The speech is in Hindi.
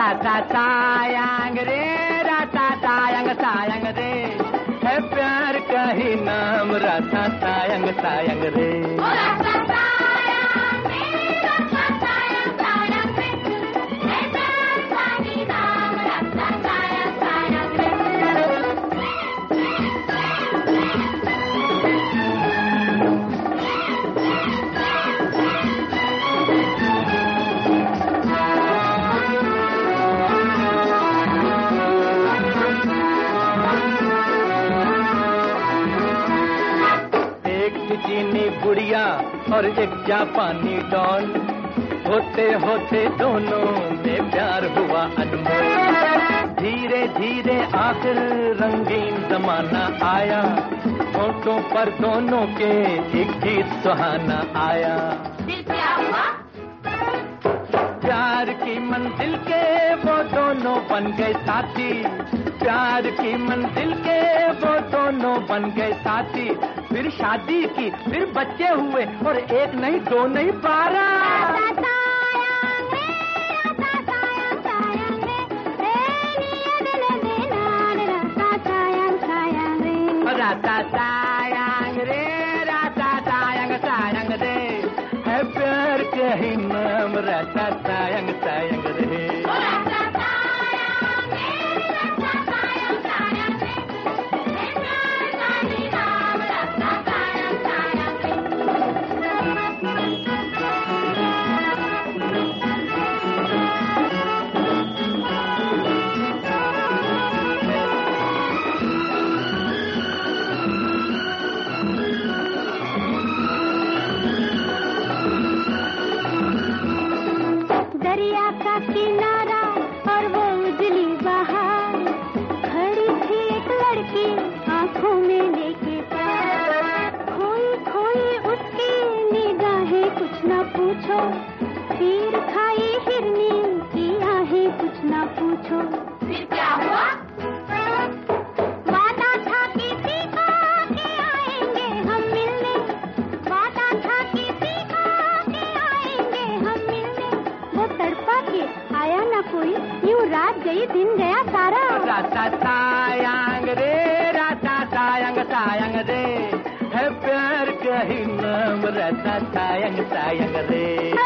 राता सायंग रे, राता सायंग सायंग रे, है प्यार का ही नाम राता सायंग सायंग रे। चीनी गुड़िया और एक जापानी डॉल, होते होते दोनों में प्यार हुआ अनमोल। धीरे धीरे आखिर रंगीन जमाना आया, होठों पर दोनों के एक गीत सुहाना आया। दिल क्या हुआ? प्यार की मंजिल के वो दोनों बन गए साथी, प्यार की मंजिल के वो दोनों बन गए साथी। फिर शादी की, फिर बच्चे हुए, और एक नहीं दो नहीं 12। राता सायंग रे, राता सायंग सायंग रे, है प्यार का ही नाम राता सायंग सायंग रे। दरिया का किनारा और वो उजली बहार, खड़ी थी एक लड़की आंखों में लेके प्यार। खोई खोई उसकी निगाहें कुछ न पूछो, तीर खाई हिरनी की आहें कुछ न पूछो। फिर क्या हुआ? वादा था किसी को कि आएंगे हम मिलने, वादा था किसी को कि आएंगे हम मिलने। वो तड़पा के आया न कोई, यूं रात गई दिन गया सारा। राता सायंग रे, राता सायंग सायंग रे, है प्यार का ही नाम राता सायंग सायंग रे।